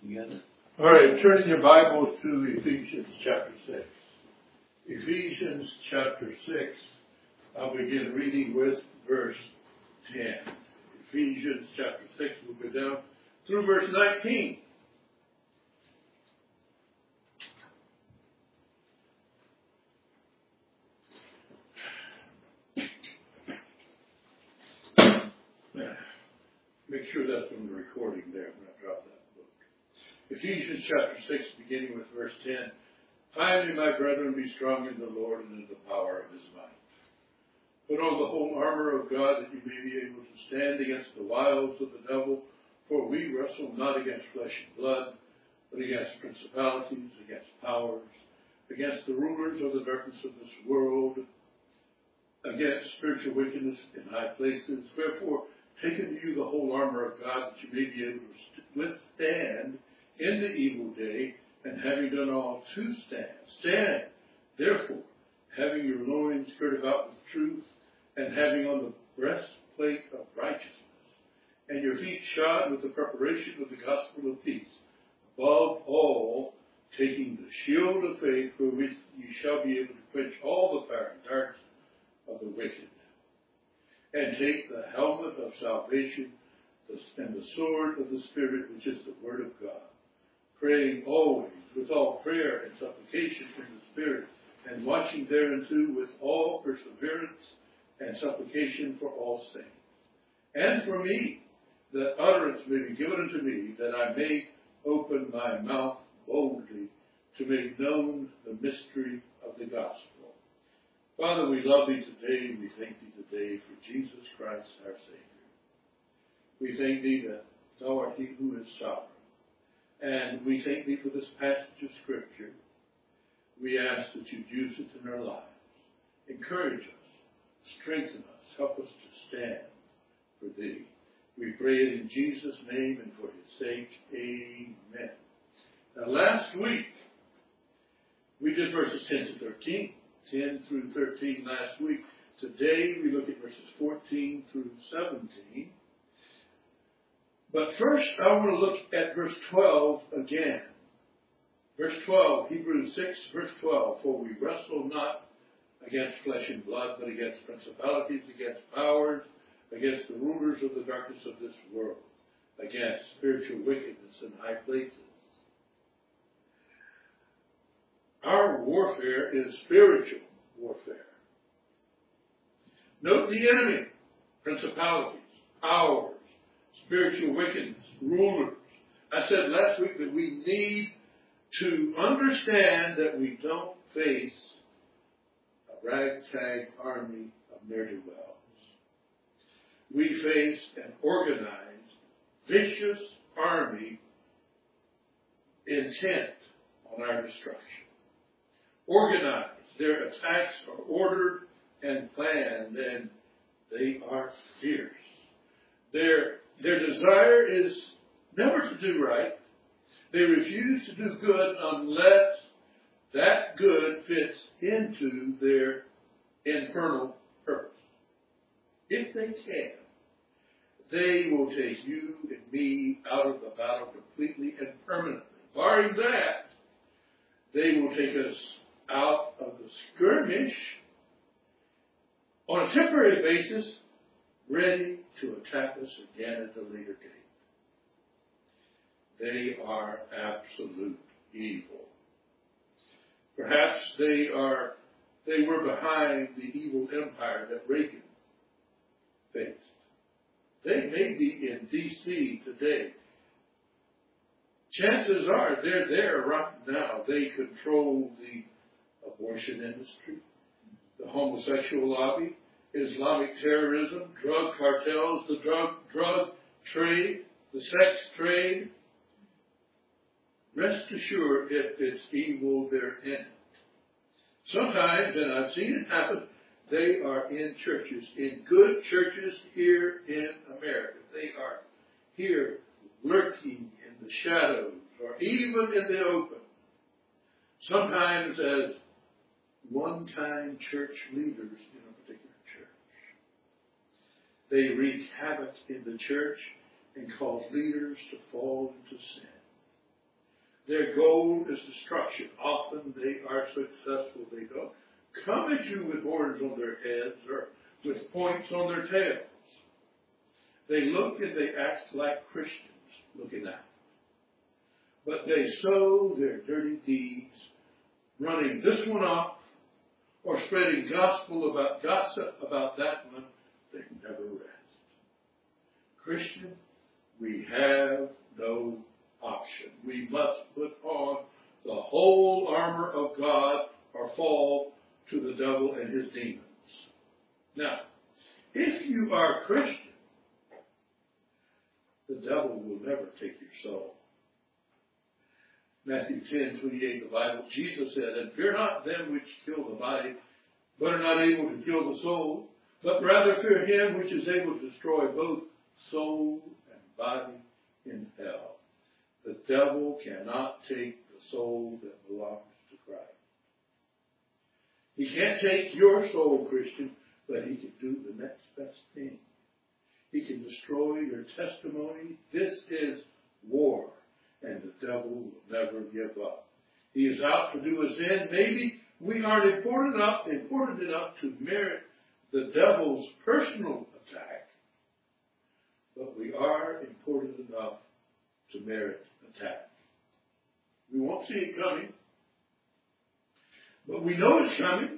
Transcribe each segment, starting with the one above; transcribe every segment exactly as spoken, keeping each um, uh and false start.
together. All right, turn your Bibles to Ephesians chapter six. Ephesians chapter six, I'll begin reading with verse ten. Ephesians chapter six, we'll go down through verse nineteen. Make sure that's on the recording there when I drop that book. Ephesians chapter six, beginning with verse ten. Finally, my brethren, be strong in the Lord and in the power of his might. Put on the whole armor of God that you may be able to stand against the wiles of the devil. For we wrestle not against flesh and blood, but against principalities, against powers, against the rulers of the darkness of this world, against spiritual wickedness in high places. Wherefore, take unto you the whole armor of God, that you may be able to withstand in the evil day, and having done all to stand. Stand, therefore, having your loins girt about with truth, and having on the breastplate of righteousness, and your feet shod with the preparation of the gospel of peace. Above all, taking the shield of faith, wherewith you shall be able to quench all the fiery darts of the wicked. And take the helmet of salvation and the sword of the Spirit, which is the word of God, praying always with all prayer and supplication in the Spirit, and watching thereunto with all perseverance and supplication for all saints. And for me, that utterance may be given unto me, that I may open my mouth boldly to make known the mystery of the gospel. Father, we love thee today. We thank thee today for Jesus Christ, our Savior. We thank thee that thou art he who is sovereign. And we thank thee for this passage of Scripture. We ask that you'd use it in our lives. Encourage us, strengthen us, help us to stand for thee. We pray it in Jesus' name and for his sake. Amen. Now, last week, we did verses ten to thirteen. ten through thirteen last week. Today we look at verses fourteen through seventeen. But first I want to look at verse twelve again. Verse twelve, Hebrews six, verse twelve. For we wrestle not against flesh and blood, but against principalities, against powers, against the rulers of the darkness of this world, against spiritual wickedness in high places. Our warfare is spiritual warfare. Note the enemy: principalities, powers, spiritual wickedness, rulers. I said last week that we need to understand that we don't face a ragtag army of ne'er-do-wells. We face an organized, vicious army intent on our destruction. Organized. Their attacks are ordered and planned, and they are fierce. Their, their desire is never to do right. They refuse to do good unless that good fits into their infernal purpose. If they can, they will take you and me out of the battle completely and permanently. Barring that, they will take us out of the skirmish on a temporary basis, ready to attack us again at a later date. They are absolute evil. Perhaps they are they were behind the evil empire that Reagan faced. They may be in D C today. Chances are they're there right now. They control the abortion industry, the homosexual lobby, Islamic terrorism, drug cartels, the drug drug trade, the sex trade. Rest assured, if it's evil, they're in it. Sometimes, and I've seen it happen, they are in churches, in good churches here in America. They are here lurking in the shadows or even in the open. Sometimes as one-time church leaders in a particular church. They wreak havoc in the church and cause leaders to fall into sin. Their goal is destruction. Often they are successful. They don't come at you with horns on their heads or with points on their tails. They look and they act like Christians looking out. But they sow their dirty deeds, running this one off or spreading gospel about gossip about that one. They never rest. Christian, we have no option. We must put on the whole armor of God or fall to the devil and his demons. Now, if you are a Christian, the devil will never take your soul. Matthew ten twenty-eight, the Bible, Jesus said, "And fear not them which kill the body, but are not able to kill the soul, but rather fear him which is able to destroy both soul and body in hell." The devil cannot take the soul that belongs to Christ. He can't take your soul, Christian, but he can do the next best thing. He can destroy your testimony. This is war, and the devil will never give up. He is out to do us in. Maybe we aren't important enough, important enough to merit the devil's personal attack, but we are important enough to merit attack. We won't see it coming, but we know it's coming.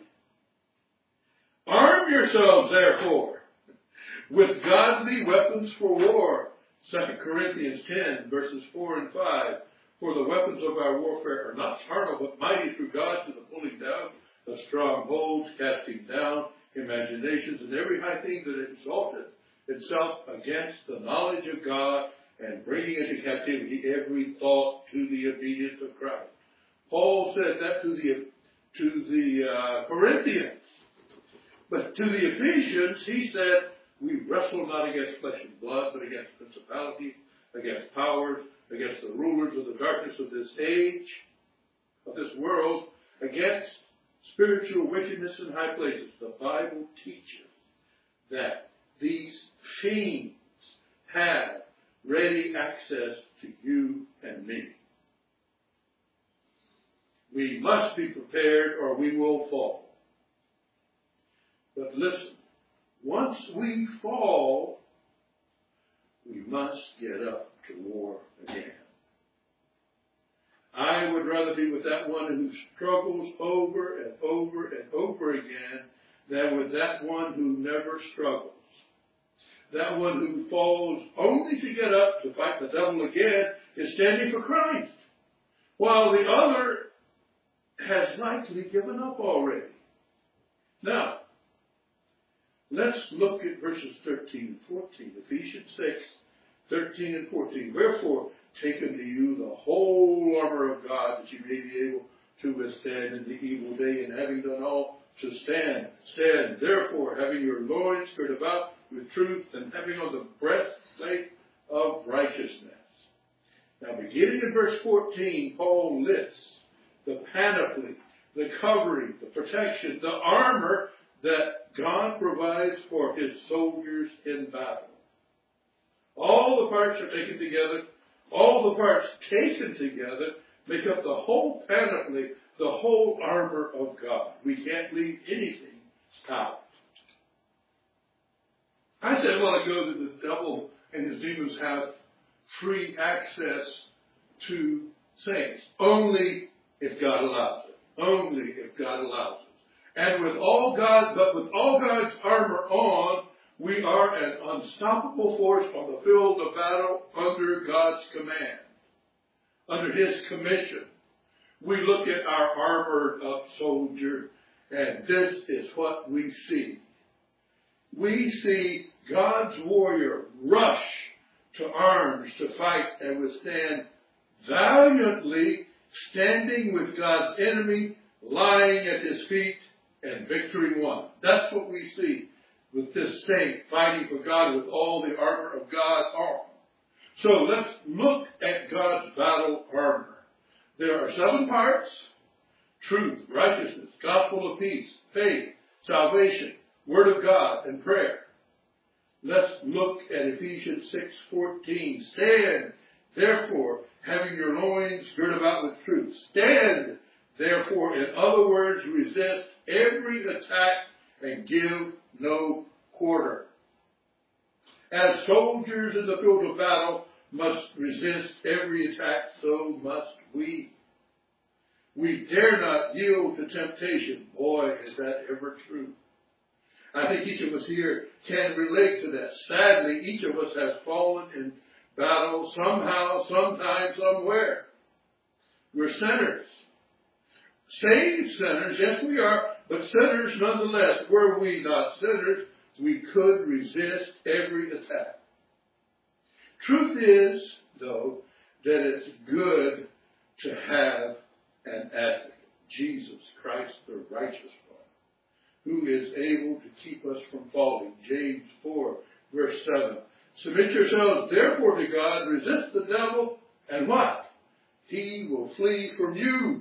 Arm yourselves, therefore, with godly weapons for war. Second Corinthians ten, verses four and five. For the weapons of our warfare are not carnal, but mighty through God to the pulling down of strongholds, casting down imaginations and every high thing that exalteth itself against the knowledge of God, and bringing into captivity every thought to the obedience of Christ. Paul said that to the to the uh, Corinthians. But to the Ephesians, he said, we wrestle not against flesh and blood, but against principalities, against powers, against the rulers of the darkness of this age, of this world, against spiritual wickedness in high places. The Bible teaches that these fiends have ready access to you and me. We must be prepared or we will fall. But listen, once we fall, we must get up to war again. I would rather be with that one who struggles over and over and over again than with that one who never struggles. That one who falls only to get up to fight the devil again is standing for Christ, while the other has likely given up already. Now, let's look at verses thirteen and fourteen. Ephesians six, thirteen and fourteen. Wherefore, take unto you the whole armor of God, that you may be able to withstand in the evil day, and having done all to stand. Stand, therefore, having your loins girt about with truth, and having on the breastplate of righteousness. Now, beginning in verse fourteen, Paul lists the panoply, the covering, the protection, the armor that God provides for his soldiers in battle. All the parts are taken together. All the parts taken together make up the whole panoply, the whole armor of God. We can't leave anything out. I said a while ago that the devil and his demons have free access to saints. Only if God allows it. Only if God allows it. And with all God, but with all God's armor on, we are an unstoppable force on the field of battle under God's command, under his commission. We look at our armored up soldier, and this is what we see. We see God's warrior rush to arms to fight and withstand valiantly, standing with God's enemy, lying at his feet, and victory won. That's what we see with this saint fighting for God with all the armor of God on. So let's look at God's battle armor. There are seven parts: truth, righteousness, gospel of peace, faith, salvation, word of God, and prayer. Let's look at Ephesians six fourteen. Stand, therefore, having your loins girt about with truth. Stand, therefore, in other words, resist every attack and give no quarter. As soldiers in the field of battle must resist every attack, so must we. We dare not yield to temptation. Boy, is that ever true. I think each of us here can relate to that. Sadly, each of us has fallen in battle somehow, sometime, somewhere. We're sinners. Saved sinners, yes we are, but sinners nonetheless. Were we not sinners, we could resist every attack. Truth is, though, that it's good to have an advocate, Jesus Christ, the righteous one, who is able to keep us from falling. James four, verse seven. Submit yourselves, therefore, to God. Resist the devil, and what? He will flee from you.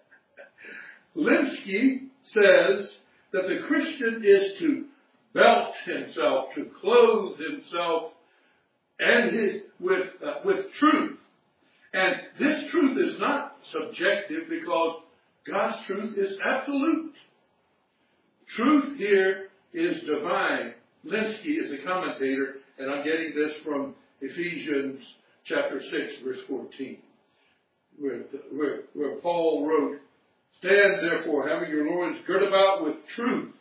Linsky says that the Christian is to belt himself, to clothe himself and his with uh, with truth. And this truth is not subjective because God's truth is absolute. Truth here is divine. Linsky is a commentator, and I'm getting this from Ephesians chapter six, verse fourteen, where, where, where Paul wrote, stand therefore, having your loins girt about with truth.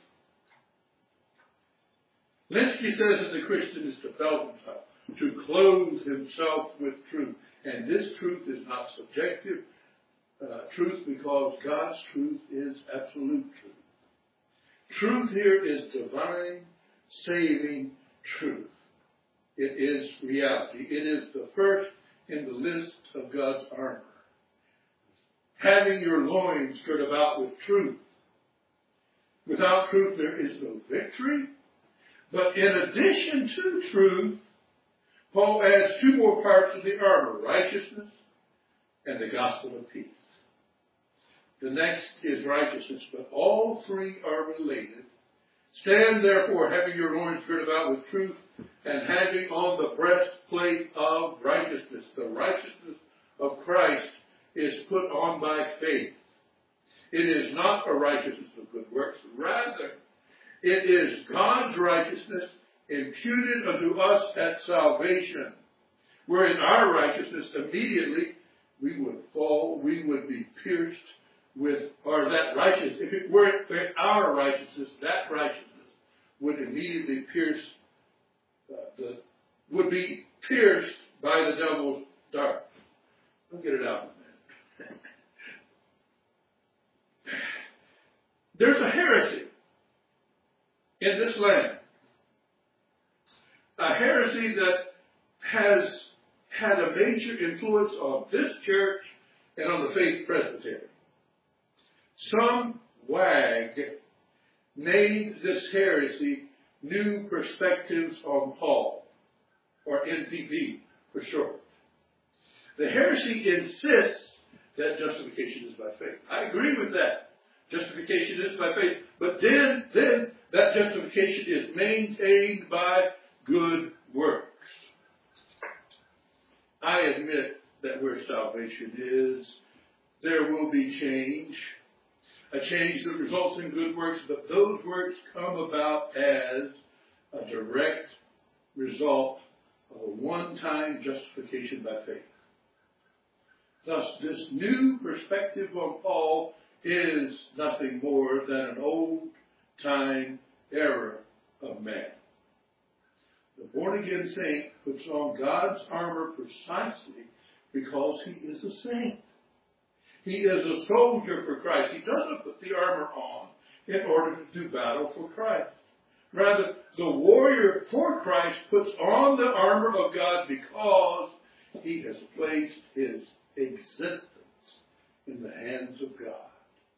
Linsky says that the Christian is to belt himself, to clothe himself with truth. And this truth is not subjective uh, truth because God's truth is absolute truth. Truth here is divine, saving truth. It is reality. It is the first in the list of God's armor. Having your loins girt about with truth. Without truth there is no victory. But in addition to truth, Paul adds two more parts of the armor, righteousness and the gospel of peace. The next is righteousness, but all three are related. Stand therefore, having your loins girt about with truth, and having on the breastplate of righteousness. The righteousness of Christ is put on by faith. It is not a righteousness of good works. Rather, it is God's righteousness imputed unto us at salvation, wherein our righteousness immediately we would fall, we would be pierced with, or that righteousness, if it were our righteousness, that righteousness would immediately pierce, uh, the, would be pierced by the devil's dart. I'll get it out in a minute. There's a heresy in this land. A heresy that has had a major influence on this church and on the Faith Presbytery. Some wag named this heresy New Perspectives on Paul, or N P P for short. The heresy insists that justification is by faith. I agree with that. Justification is by faith. But then, then that justification is maintained by good works. I admit that where salvation is, there will be change. A change that results in good works, but those works come about as a direct result of a one-time justification by faith. Thus, this new perspective on Paul is nothing more than an old-time error of man. The born-again saint puts on God's armor precisely because he is a saint. He is a soldier for Christ. He doesn't put the armor on in order to do battle for Christ. Rather, the warrior for Christ puts on the armor of God because he has placed his existence in the hands of God.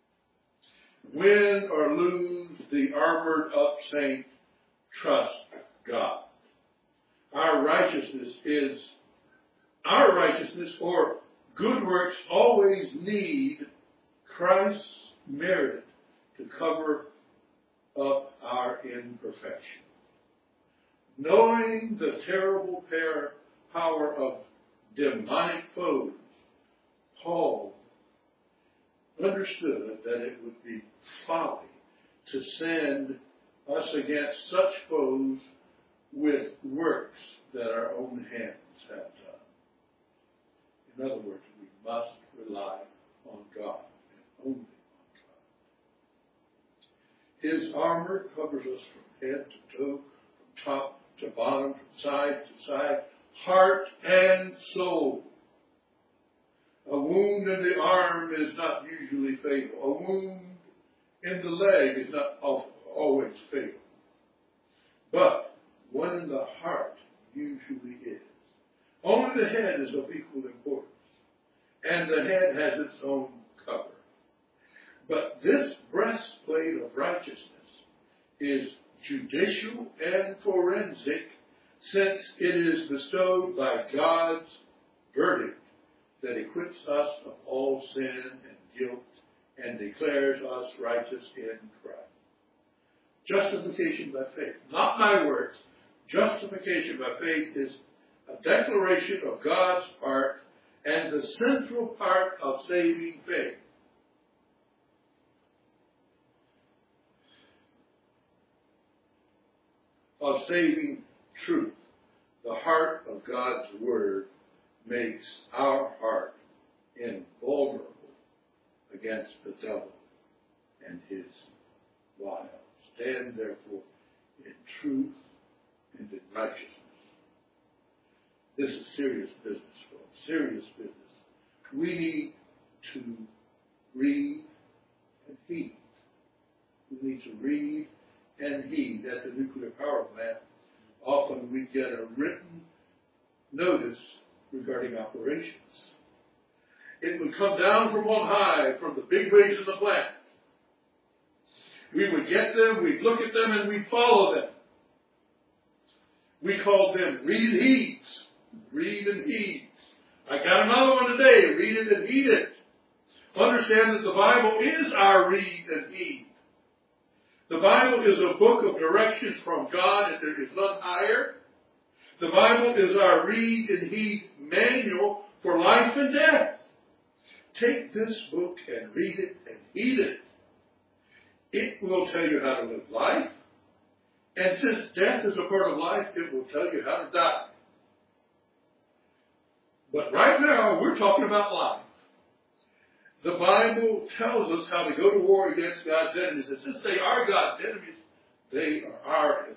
Win or lose, the armored up saint trusts God. Our righteousness is, our righteousness or good works always need Christ's merit to cover up our imperfection. Knowing the terrible power of demonic foes, Paul understood that it would be folly to send us against such foes with works that our own hands have done. In other words, we must rely on God and only on God. His armor covers us from head to toe, from top to bottom, from side to side, heart and soul. A wound in the arm is not usually fatal. A wound in the leg is not always fatal. But one in the heart usually is. Only the head is of equal importance. And the head has its own cover. But this breastplate of righteousness is judicial and forensic, since it is bestowed by God's verdict that acquits us of all sin and guilt and declares us righteous in Christ. Justification by faith, not by works. Justification by faith is a declaration of God's part and the central part of saving faith. Of saving truth. The heart of God's Word makes our heart invulnerable against the devil and his wiles. Stand therefore in truth and in righteousness. This is serious business, folks. Serious business. We need to read and heed. We need to read and heed. At the nuclear power plant, often we get a written notice regarding operations. It would come down from on high, from the big wigs of the plant. We would get them, we'd look at them, and we'd follow them. We called them read and heeds. Read and heed. I got another one today. Read it and heed it. Understand that the Bible is our read and heed. The Bible is a book of directions from God, and there is none higher. The Bible is our read and heed manual for life and death. Take this book and read it and heed it. It will tell you how to live life. And since death is a part of life, it will tell you how to die. But right now, we're talking about life. The Bible tells us how to go to war against God's enemies. And since they are God's enemies, they are our enemies.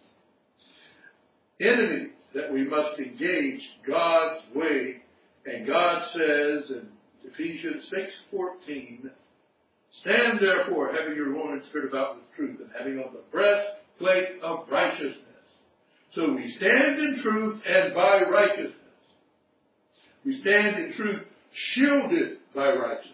Enemies that we must engage God's way. And God says in Ephesians six fourteen, stand therefore, having your loins girt about with truth, and having on the breastplate of righteousness. So we stand in truth and by righteousness. We stand in truth, shielded by righteousness.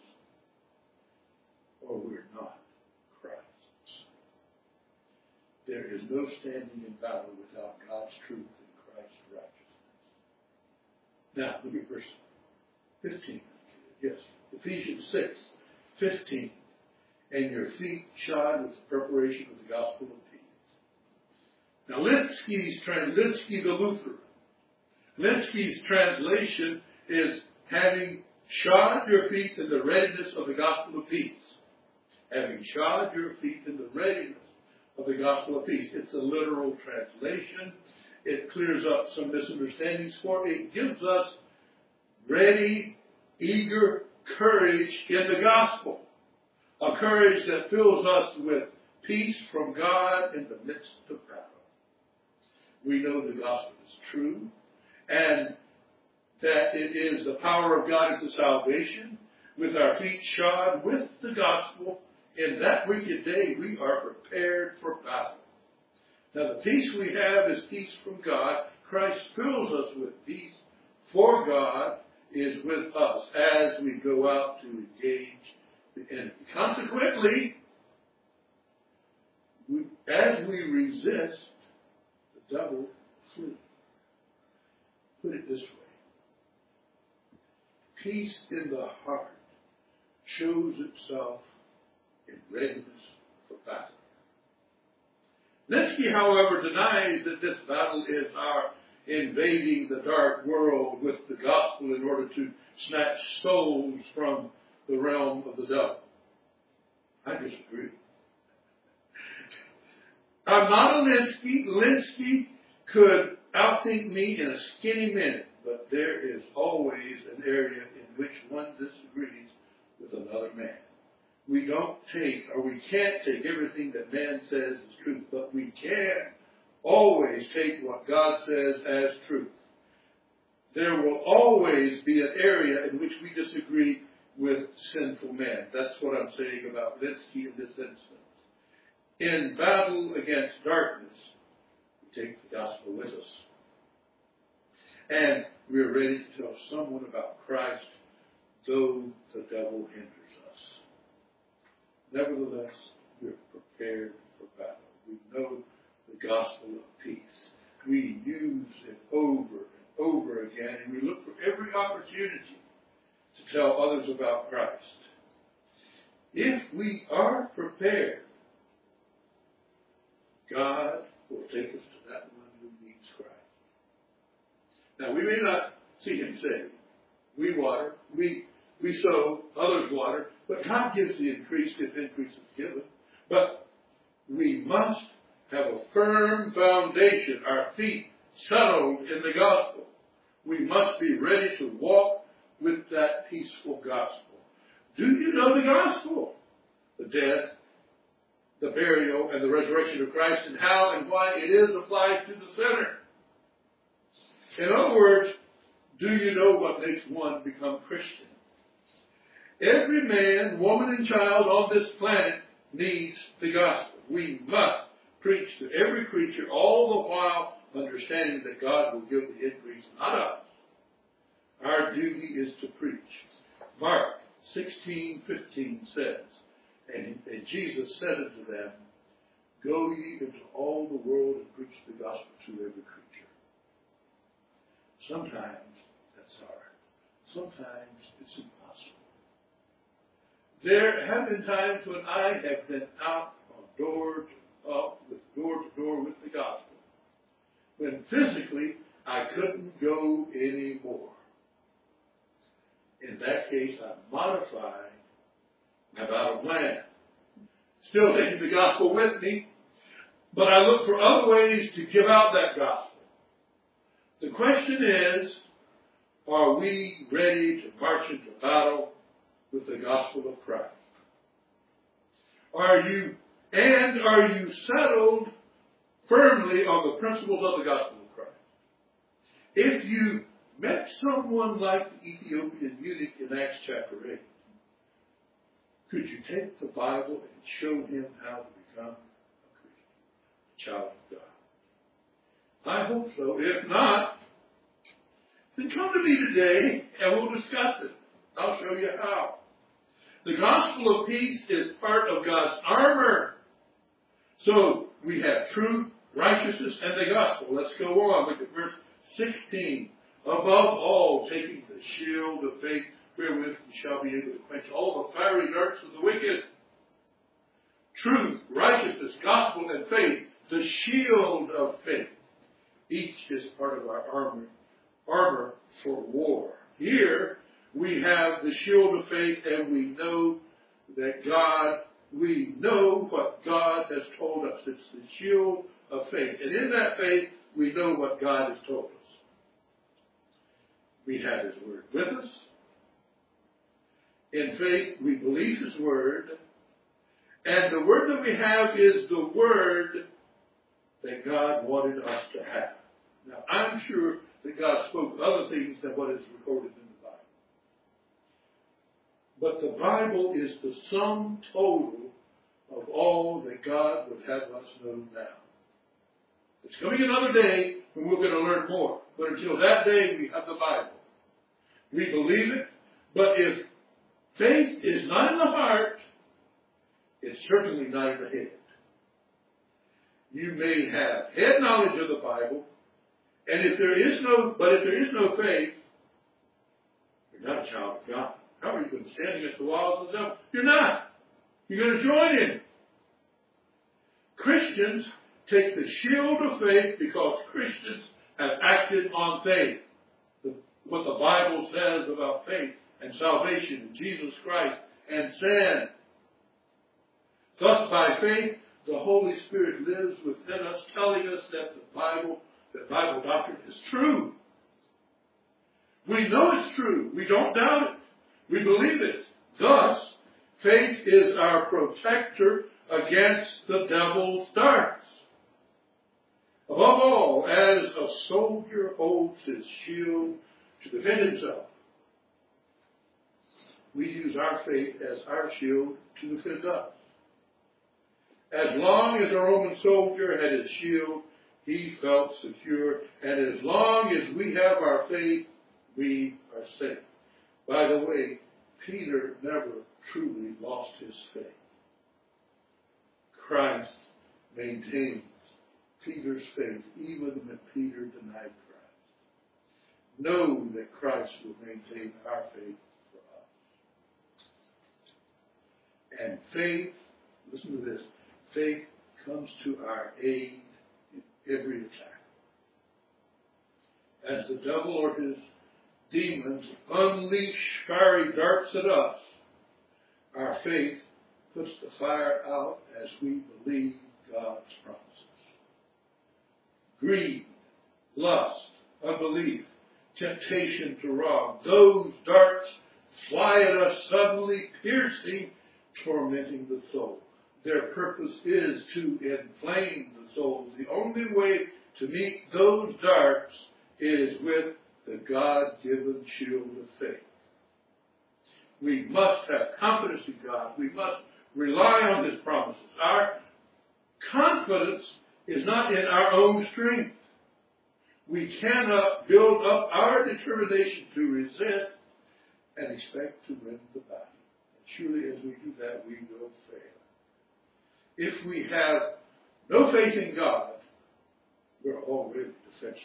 Or we're not Christ's. There is no standing in battle without God's truth and Christ's righteousness. Now, look at verse fifteen. Yes, Ephesians six fifteen. And your feet shod with the preparation of the gospel of peace. Now, Linsky's, Linsky the Lutheran, Linsky's translation is having shod your feet in the readiness of the gospel of peace. Having shod your feet in the readiness of the gospel of peace. It's a literal translation. It clears up some misunderstandings, for it gives us ready, eager courage in the gospel. A courage that fills us with peace from God in the midst of battle. We know the gospel is true, and that it is the power of God unto salvation. With our feet shod with the gospel, in that wicked day we are prepared for battle. Now the peace we have is peace from God. Christ fills us with peace, for God is with us as we go out to engage the enemy. Consequently, we, as we resist, the devil flees. Put it this way. Peace in the heart shows itself in readiness for battle. Linsky, however, denies that this battle is our invading the dark world with the gospel in order to snatch souls from the realm of the devil. I disagree. I'm not a Linsky. Linsky could outthink me in a skinny minute, but there is always an area in which one disagrees with another man. We don't take, or we can't take everything that man says as truth, but we can always take what God says as truth. There will always be an area in which we disagree with sinful men. That's what I'm saying about Linsky in this instance. In battle against darkness, we take the gospel with us. And we're ready to tell someone about Christ, though the devil hinders us. Nevertheless, we're prepared for battle. We know the gospel of peace. We use it over and over again, and we look for every opportunity to tell others about Christ. If we are prepared, God will take us to that one who needs Christ. Now, we may not see him saved. We water, we we sow, others water, but God gives the increase if increase is given. But we must have a firm foundation, our feet settled in the gospel. We must be ready to walk with that peaceful gospel. Do you know the gospel? The death, the burial, and the resurrection of Christ, and how and why it is applied to the sinner. In other words, do you know what makes one become Christian? Every man, woman, and child on this planet needs the gospel. We must preach to every creature, all the while understanding that God will give the increase, not us. Our duty is to preach. Mark sixteen fifteen says, and, and Jesus said unto them, go ye into all the world and preach the gospel to every creature. Sometimes that's hard. Sometimes it's impossible. There have been times when I have been out on door to up with door to door with the gospel, when physically I couldn't go anymore. In that case, I modify my battle plan. Still taking the gospel with me, but I look for other ways to give out that gospel. The question is, are we ready to march into battle with the gospel of Christ? Are you, and are you settled firmly on the principles of the gospel of Christ? If you met someone like the Ethiopian eunuch in Acts chapter eight, could you take the Bible and show him how to become a Christian, a child of God? I hope so. If not, then come to me today and we'll discuss it. I'll show you how. The gospel of peace is part of God's armor. So we have truth, righteousness, and the gospel. Let's go on. Look at verse sixteen. Above all, taking the shield of faith, wherewith you shall be able to quench all the fiery darts of the wicked. Truth, righteousness, gospel, and faith, the shield of faith. Each is part of our armor, armor for war. Here we have the shield of faith, and we know that God, we know what God has told us. It's the shield of faith. And in that faith, we know what God has told us. We have his word with us. In faith, we believe his word. And the word that we have is the word that God wanted us to have. Now, I'm sure that God spoke of other things than what is recorded in the Bible. But the Bible is the sum total of all that God would have us know now. It's coming another day when we're going to learn more. But until that day, we have the Bible. We believe it, but if faith is not in the heart, it's certainly not in the head. You may have head knowledge of the Bible, and if there is no, but if there is no faith, you're not a child of God. How are you going to stand against the walls of the devil? You're not. You're going to join in. Christians take the shield of faith because Christians have acted on faith. The, what the Bible says about faith and salvation in Jesus Christ and sin. Thus, by faith, the Holy Spirit lives within us, telling us that the Bible, that Bible doctrine is true. We know it's true. We don't doubt it. We believe it. Thus, faith is our protector against the devil's darts. Above all, as a soldier holds his shield to defend himself, we use our faith as our shield to defend us. As long as a Roman soldier had his shield, he felt secure. And as long as we have our faith, we are safe. By the way, Peter never truly lost his faith. Christ maintains Peter's faith even when Peter denied Christ. Know that Christ will maintain our faith for us. And faith, listen to this, faith comes to our aid in every attack. As the devil or his demons unleash fiery darts at us, our faith puts the fire out as we believe God's promises. Greed, lust, unbelief, temptation to rob, those darts fly at us suddenly, piercing, tormenting the soul. Their purpose is to inflame the soul. The only way to meet those darts is with the God-given shield of faith. We must have confidence in God. We must rely on His promises. Our confidence is not in our own strength. We cannot build up our determination to resist and expect to win the battle. And surely as we do that, we will fail. If we have no faith in God, we're already defenseless.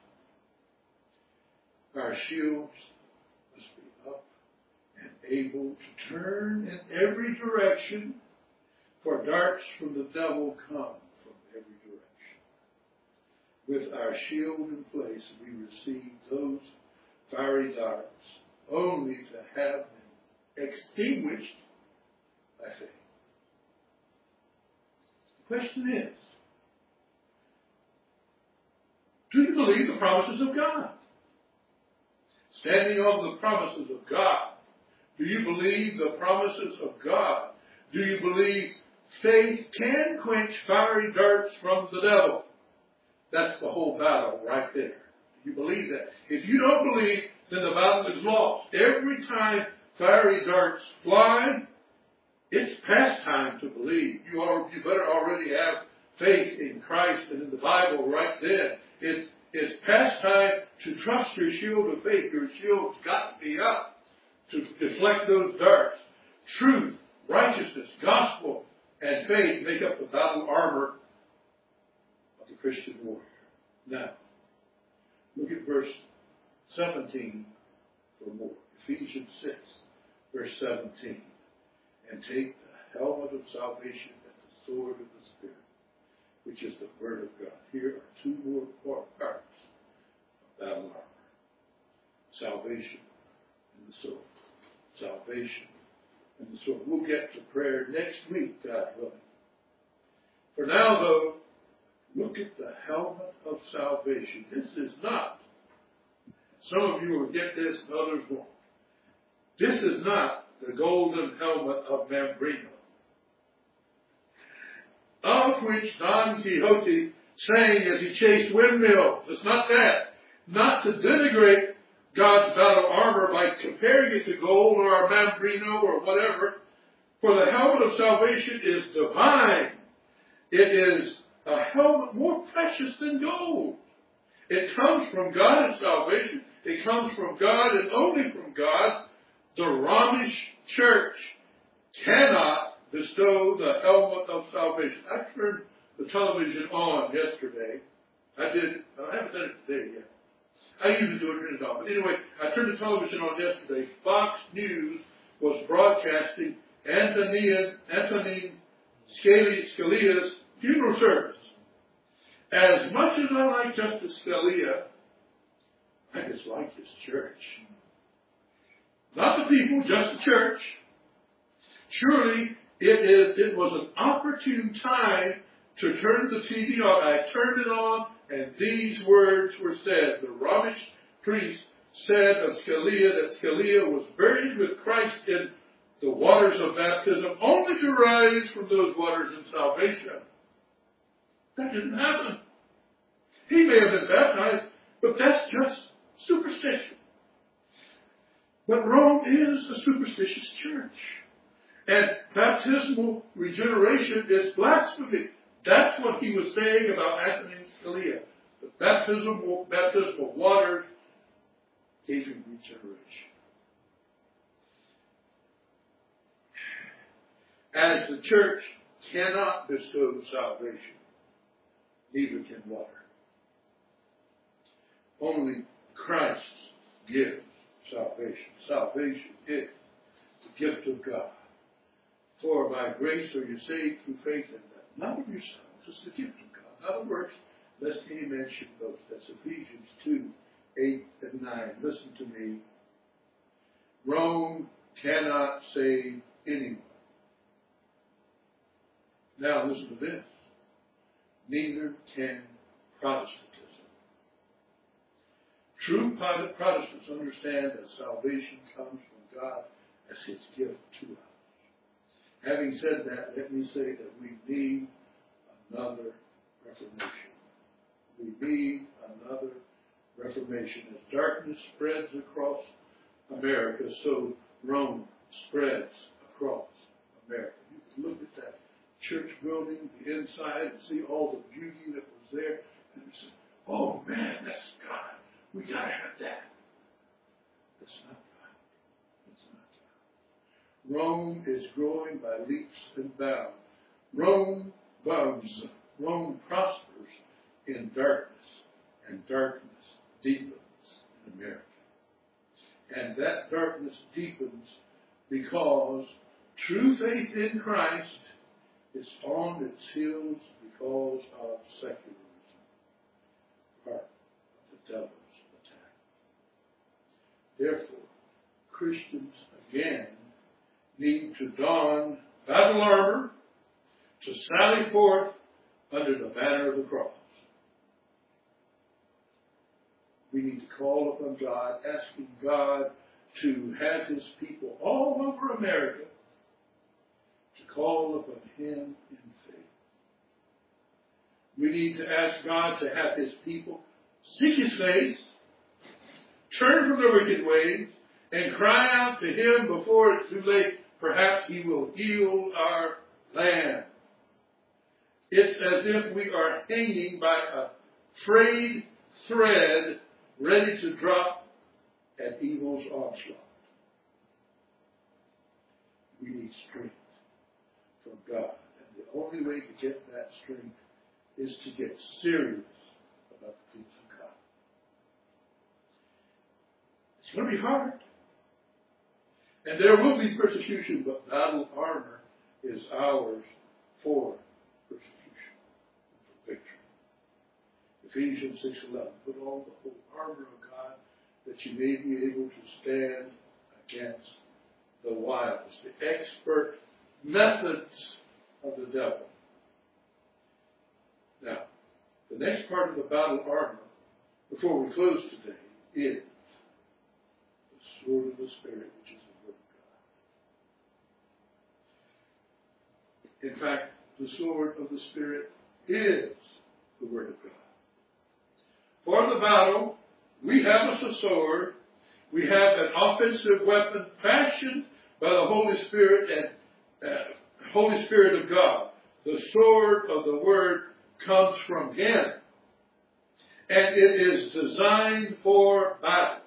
Our shields must be up and able to turn in every direction, for darts from the devil come from every direction. With our shield in place, we receive those fiery darts only to have them extinguished by faith. The question is, do you believe the promises of God? Standing on the promises of God, do you believe the promises of God? Do you believe faith can quench fiery darts from the devil? That's the whole battle right there. Do you believe that? If you don't believe, then the battle is lost. Every time fiery darts fly, it's past time to believe. You, are, you better already have faith in Christ and in the Bible right then. It's, it's past time to trust your shield of faith. Your shield's got to be up to deflect those darts. Truth, righteousness, gospel, and faith make up the battle armor of the Christian warrior. Now, look at verse seventeen for more. Ephesians six, verse seventeen. And take the helmet of salvation and the sword of the Spirit, which is the word of God. Here are two more parts of battle armor. Salvation and the sword. Salvation and the sword. We'll get to prayer next week, God willing. For now, though, look at the helmet of salvation. This is not, some of you will get this and others won't. This is not the golden helmet of Mambrino, of which Don Quixote sang as he chased windmills. It's not that. Not to denigrate God's battle armor by comparing it to gold or a Mambrino or whatever. For the helmet of salvation is divine. It is a helmet more precious than gold. It comes from God in salvation. It comes from God and only from God. The Romish church cannot bestow the helmet of salvation. I turned the television on yesterday. I did. I haven't done it today yet. I usually do it during the time. But anyway, I turned the television on yesterday. Fox News was broadcasting Antonin, Antonin Scalia's funeral service. As much as as I like Justice Scalia, I dislike his church. Not the people, just the church. Surely it is. It was an opportune time to turn the T V on. I turned it on, and these words were said. The Romish priest said of Scalia that Scalia was buried with Christ in the waters of baptism, only to rise from those waters in salvation. That didn't happen. He may have been baptized, but that's just superstition. But Rome is a superstitious church. And baptismal regeneration is blasphemy. That's what he was saying about Anthony Scalia. The baptismal, baptismal water gave him regeneration. As the church cannot bestow salvation, neither can water. Only Christ gives salvation. Salvation is the gift of God. For by grace are you saved through faith, in that not of yourselves, it's the gift of God, not of works, lest any man should boast. That's Ephesians two, eight and nine. Listen to me. Rome cannot save anyone. Now listen to this. Neither can Protestantism. True Protestants understand that salvation comes from God as His gift to us. Having said that, let me say that we need another Reformation. We need another Reformation. As darkness spreads across America, so Rome spreads across America. You can look at that church building, the inside, and see all the beauty that was there, and you say, oh man, that's God. We got to have that. That's not God. That's not God. Rome is growing by leaps and bounds. Rome bugs. Rome prospers in darkness, and darkness deepens in America. And that darkness deepens because true faith in Christ is on its heels because of secularism, part of the devil's attack. Therefore, Christians again need to don battle armor, to sally forth under the banner of the cross. We need to call upon God, asking God to have His people all over America to call upon Him in faith. We need to ask God to have His people seek His face, turn from their wicked ways, and cry out to Him before it's too late. Perhaps He will heal our land. It's as if we are hanging by a frayed thread, ready to drop at evil's onslaught. We need strength from God. And the only way to get that strength is to get serious about the things of God. It's going to be hard. And there will be persecution, but battle armor is ours for persecution, for victory. Ephesians six eleven, put on the whole armor of God that you may be able to stand against the wiles, the expert methods of the devil. Now, the next part of the battle armor, before we close today, is the sword of the Spirit, which is the Word of God. In fact, the sword of the Spirit is the Word of God. For the battle, we have a sword. We have an offensive weapon fashioned by the Holy Spirit and uh, Holy Spirit of God. The sword of the Word comes from Him. And it is designed for battle.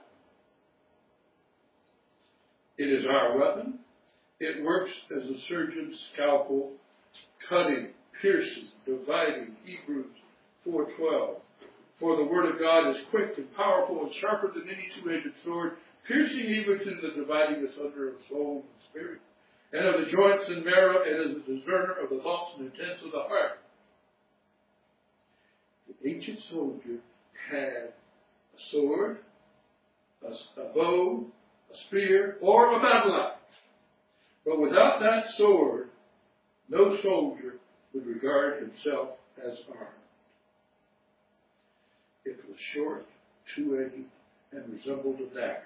It is our weapon. It works as a surgeon's scalpel, cutting, piercing, dividing. Hebrews four twelve. For the word of God is quick and powerful and sharper than any two-edged sword, piercing even to the dividing asunder of soul and spirit, and of the joints and marrow, and is a discerner of the thoughts and intents of the heart. The ancient soldier had a sword, a, a bow, a spear, or a battle axe. But without that sword, no soldier would regard himself as armed. It was short, two-edged, and resembled a dagger.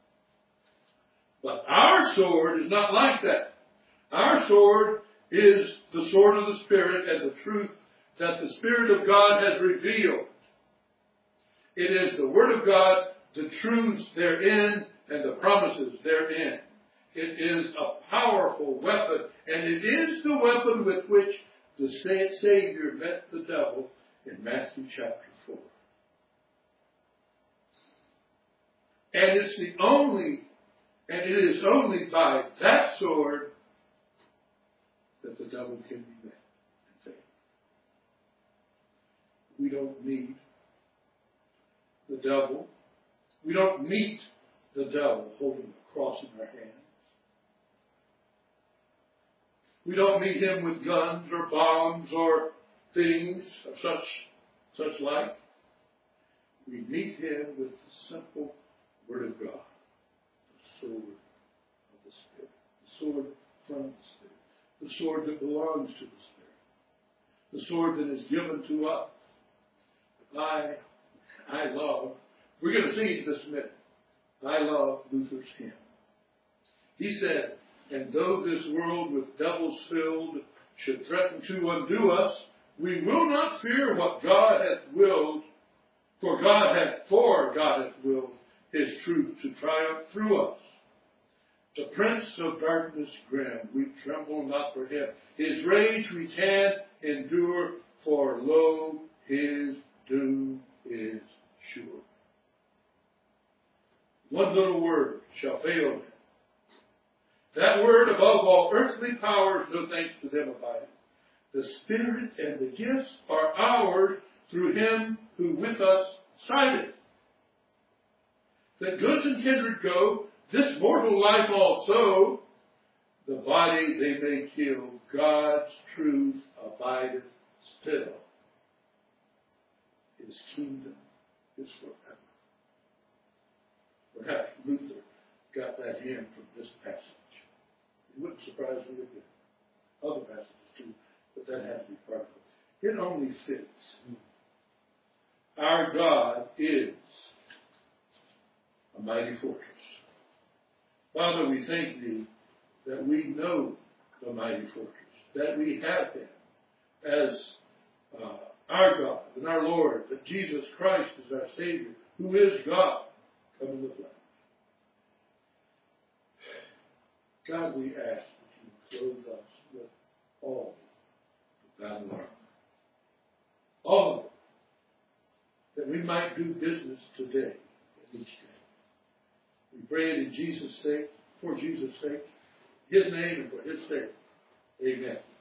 But our sword is not like that. Our sword is the sword of the Spirit and the truth that the Spirit of God has revealed. It is the Word of God, the truths therein, and the promises therein. It is a powerful weapon, and it is the weapon with which the Savior met the devil in Matthew chapter four. And it's the only, and it is only by that sword that the devil can be met and taken. We don't need the devil. We don't meet the devil holding a cross in our hands. We don't meet him with guns or bombs or things of such, such like. We meet him with the simple Word of God, the sword of the Spirit, the sword from the Spirit, the sword that belongs to the Spirit, the sword that is given to us. I, I love, we're going to see it this minute, I love Luther's hymn. He said, and though this world with devils filled should threaten to undo us, we will not fear what God hath willed, for God hath, for God hath willed His truth to triumph through us. The prince of darkness grim, we tremble not for him. His rage we can endure, for lo, his doom is sure. One little word shall fail him. That word above all earthly powers, no thanks to them abiding. The Spirit and the gifts are ours through him who with us sided. That goods and kindred go, this mortal life also, the body they may kill, God's truth abideth still. His kingdom is forever. Perhaps Luther got that hymn from this passage. It wouldn't surprise me if it other passages too, but that had to be part of it. It only fits. Our God is a mighty fortress. Father, we thank thee that we know the mighty fortress, that we have him as uh, our God and our Lord, that Jesus Christ is our Savior, who is God, come in the flesh. God, we ask that you clothe us with all the battle armor. All of it. That we might do business today and each day. We pray it in Jesus' sake, for Jesus' sake, his name and for his sake. Amen.